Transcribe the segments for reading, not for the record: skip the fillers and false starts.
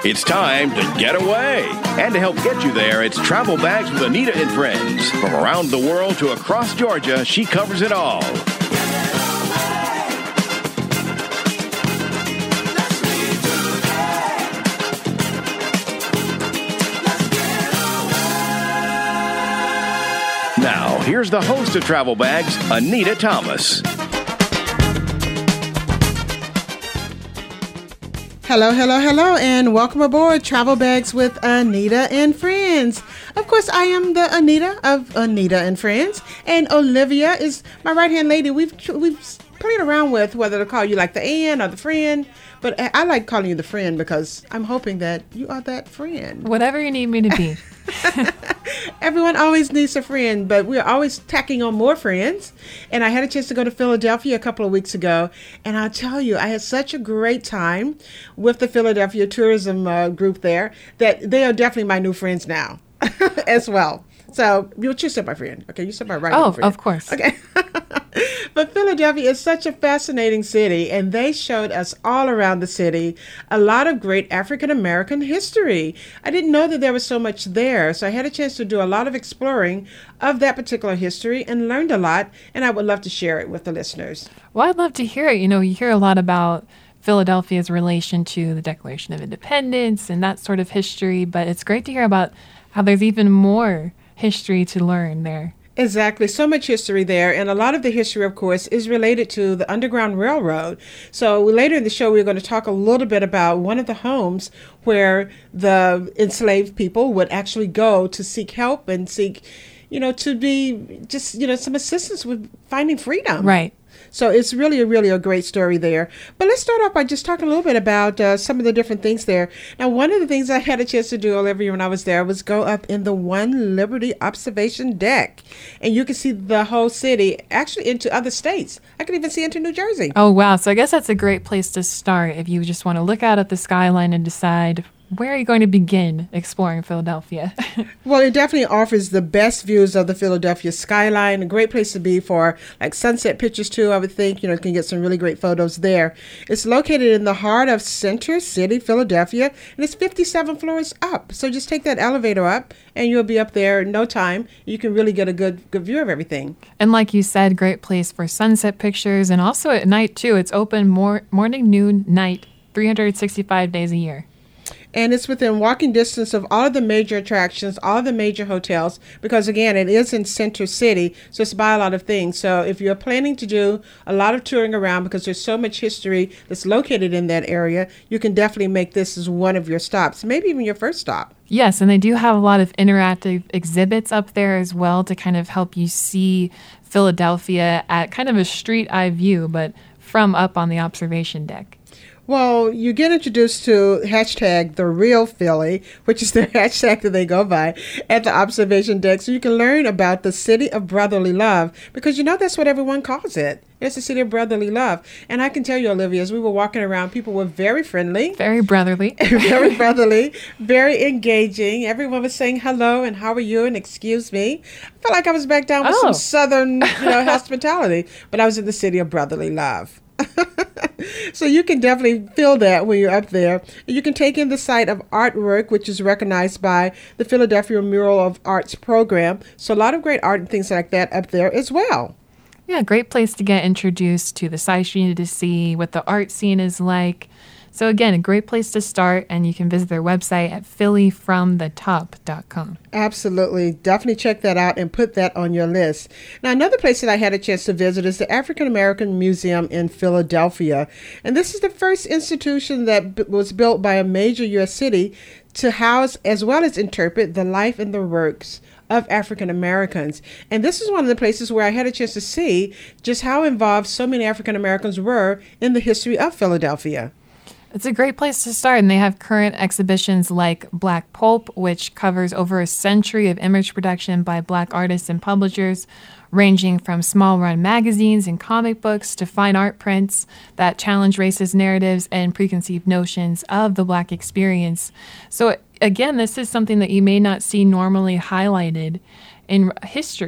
It's time to get away. And to help get you there, it's Travel Bags with Anita and Friends. From around the world to across Georgia, she covers it all. Now, here's the host of Travel Bags, Anita Thomas. Hello, hello, hello, and welcome aboard Travel Bags with Anita and Friends. Of course, I am the Anita of Anita and Friends, and Olivia is my right-hand lady. We've played around with whether to call you like the Ann or the friend, but I like calling you the friend because I'm hoping that you are that friend. Whatever you need me to be. Everyone always needs a friend, but we're always tacking on more friends. And I had a chance to go to Philadelphia a couple of weeks ago. And I'll tell you, I had such a great time with the Philadelphia tourism group there that they are definitely my new friends now as well. So you said my friend. Okay, you said my right friend. Of course. Okay. But Philadelphia is such a fascinating city, and they showed us all around the city a lot of great African-American history. I didn't know that there was so much there, so I had a chance to do a lot of exploring of that particular history and learned a lot, and I would love to share it with the listeners. Well, I'd love to hear it. You know, you hear a lot about Philadelphia's relation to the Declaration of Independence and that sort of history, but it's great to hear about how there's even more history to learn there. Exactly. So much history there. And a lot of the history, of course, is related to the Underground Railroad. So later in the show, we're going to talk a little bit about one of the homes where the enslaved people would actually go to seek help and seek, to be just, some assistance with finding freedom. Right. So it's really a great story there. But let's start off by just talking a little bit about some of the different things there. Now, one of the things I had a chance to do, Olivia, when I was there was go up in the One Liberty observation deck. And you can see the whole city, actually into other states. I could even see into New Jersey. Oh, wow. So I guess that's a great place to start if you just want to look out at the skyline and decide, where are you going to begin exploring Philadelphia? Well, it definitely offers the best views of the Philadelphia skyline. A great place to be for like sunset pictures too, I would think. You can get some really great photos there. It's located in the heart of Center City, Philadelphia, and it's 57 floors up. So just take that elevator up and you'll be up there in no time. You can really get a good view of everything. And like you said, great place for sunset pictures, and also at night too. It's open morning, noon, night, 365 days a year. And it's within walking distance of all of the major attractions, all of the major hotels, because again, it is in Center City, so it's by a lot of things. So if you're planning to do a lot of touring around, because there's so much history that's located in that area, you can definitely make this as one of your stops, maybe even your first stop. Yes, and they do have a lot of interactive exhibits up there as well to kind of help you see Philadelphia at kind of a street eye view, but from up on the observation deck. Well, you get introduced to hashtag the real Philly, which is the hashtag that they go by at the observation deck. So you can learn about the city of brotherly love, because that's what everyone calls it. It's the city of brotherly love. And I can tell you, Olivia, as we were walking around, people were very friendly. Very brotherly. Very brotherly, very engaging. Everyone was saying hello and how are you and excuse me. I felt like I was back down with some Southern hospitality, but I was in the city of brotherly love. So you can definitely feel that when you're up there. You can take in the site of artwork, which is recognized by the Philadelphia Mural of Arts program. So a lot of great art and things like that up there as well. Yeah, great place to get introduced to the sites you need to see, what the art scene is like. So again, a great place to start, and you can visit their website at phillyfromthetop.com. Absolutely. Definitely check that out and put that on your list. Now, another place that I had a chance to visit is the African American Museum in Philadelphia. And this is the first institution that was built by a major U.S. city to house as well as interpret the life and the works of African Americans. And this is one of the places where I had a chance to see just how involved so many African Americans were in the history of Philadelphia. It's a great place to start, and they have current exhibitions like Black Pulp, which covers over a century of image production by Black artists and publishers, ranging from small-run magazines and comic books to fine art prints that challenge racist narratives and preconceived notions of the Black experience. So again, this is something that you may not see normally highlighted in history. So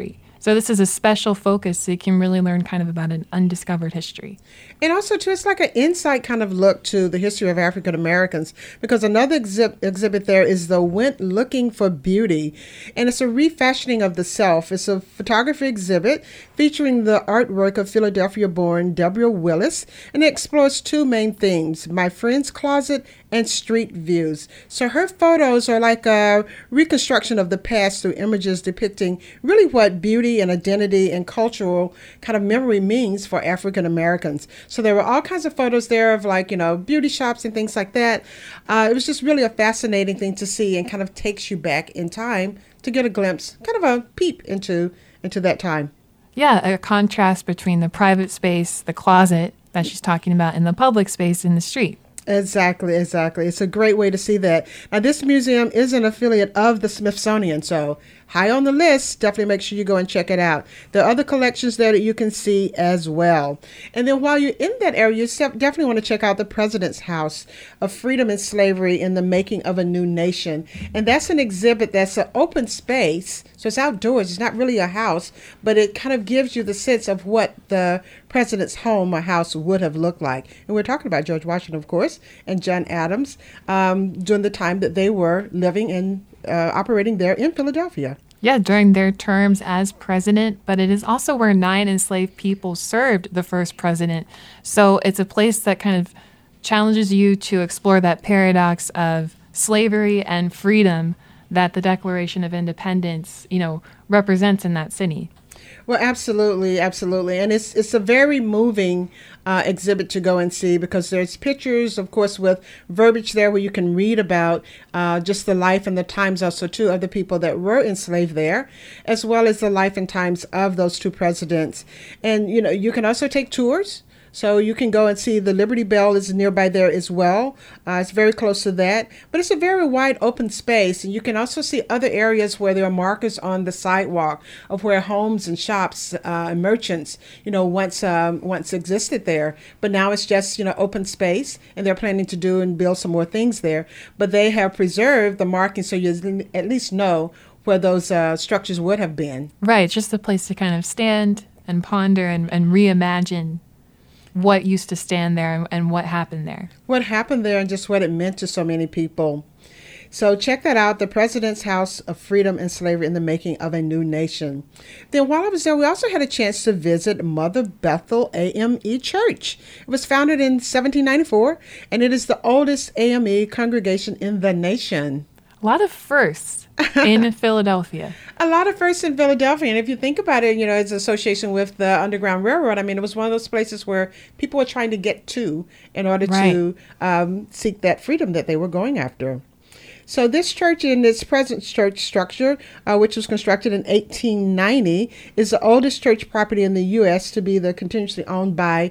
So this is a special focus, so you can really learn kind of about an undiscovered history. And also, too, it's like an insight kind of look to the history of African Americans, because another exhibit there is the Went Looking for Beauty, and it's a refashioning of the self. It's a photography exhibit featuring the artwork of Philadelphia-born Deborah Willis, and it explores two main themes: my friend's closet and street views. So her photos are like a reconstruction of the past through images depicting really what beauty and identity and cultural kind of memory means for African Americans. So there were all kinds of photos there of, like, beauty shops and things like that. It was just really a fascinating thing to see, and kind of takes you back in time to get a glimpse, kind of a peep into that time. Yeah, a contrast between the private space, the closet that she's talking about, and the public space in the street. Exactly. It's a great way to see that. Now, this museum is an affiliate of the Smithsonian, so high on the list. Definitely make sure you go and check it out. There are other collections there that you can see as well. And then while you're in that area, you definitely want to check out the President's House of Freedom and Slavery in the Making of a New Nation. And that's an exhibit that's an open space, so it's outdoors. It's not really a house, but it kind of gives you the sense of what the president's home or house would have looked like. And we're talking about George Washington, of course, and John Adams during the time that they were living and operating there in Philadelphia. Yeah, during their terms as president, but it is also where 9 enslaved people served the first president. So it's a place that kind of challenges you to explore that paradox of slavery and freedom that the Declaration of Independence, represents in that city. Well, absolutely. And it's a very moving exhibit to go and see, because there's pictures, of course, with verbiage there where you can read about just the life and the times also, too, of the people that were enslaved there, as well as the life and times of those two presidents. And, you can also take tours. So you can go and see the Liberty Bell is nearby there as well. It's very close to that. But it's a very wide open space. And you can also see other areas where there are markers on the sidewalk of where homes and shops and merchants, once existed there. But now it's just, open space. And they're planning to do and build some more things there. But they have preserved the markings so you at least know where those structures would have been. Right. It's just a place to kind of stand and ponder and reimagine what used to stand there and what happened there. What happened there and just what it meant to so many people. So check that out, the President's House of Freedom and Slavery in the Making of a New Nation. Then while I was there, we also had a chance to visit Mother Bethel AME Church. It was founded in 1794, and it is the oldest AME congregation in the nation. A lot of firsts in Philadelphia. A lot of firsts in Philadelphia. And if you think about it, its association with the Underground Railroad, it was one of those places where people were trying to get to in order to seek that freedom that they were going after. So this church in its present church structure, which was constructed in 1890, is the oldest church property in the U.S. to be continuously owned by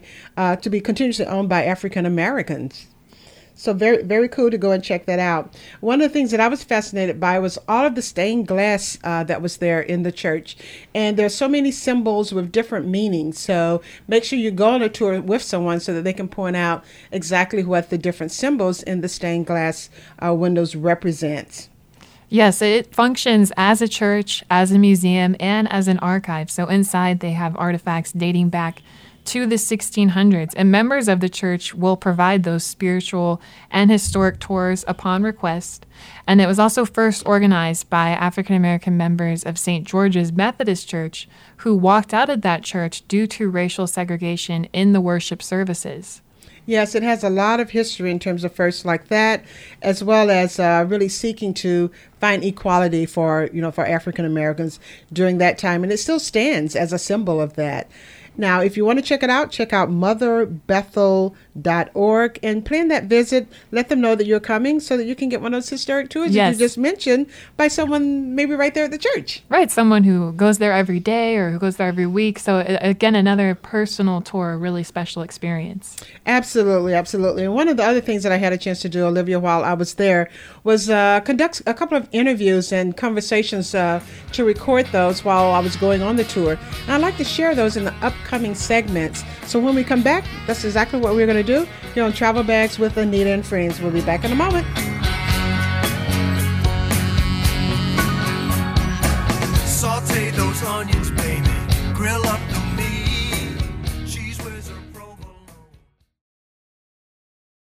African Americans. So very, very cool to go and check that out. One of the things that I was fascinated by was all of the stained glass that was there in the church. And there's so many symbols with different meanings. So make sure you go on a tour with someone so that they can point out exactly what the different symbols in the stained glass windows represent. Yes, it functions as a church, as a museum, and as an archive. So inside they have artifacts dating back to the 1600s, and members of the church will provide those spiritual and historic tours upon request. And it was also first organized by African American members of St. George's Methodist Church, who walked out of that church due to racial segregation in the worship services. Yes, it has a lot of history in terms of firsts like that, as well as really seeking to find equality for African Americans during that time. And it still stands as a symbol of that. Now, if you want to check it out, check out motherbethel.org and plan that visit. Let them know that you're coming so that you can get one of those historic tours that you just mentioned by someone maybe right there at the church. Right, someone who goes there every day or who goes there every week. So again, another personal tour, a really special experience. Absolutely. And one of the other things that I had a chance to do, Olivia, while I was there was conduct a couple of interviews and conversations to record those while I was going on the tour. And I'd like to share those in the upcoming segments. So when we come back, that's exactly what we're going to do here on Travel Bags with Anita and Friends. We'll be back in a moment. Saute those onions, baby. grill up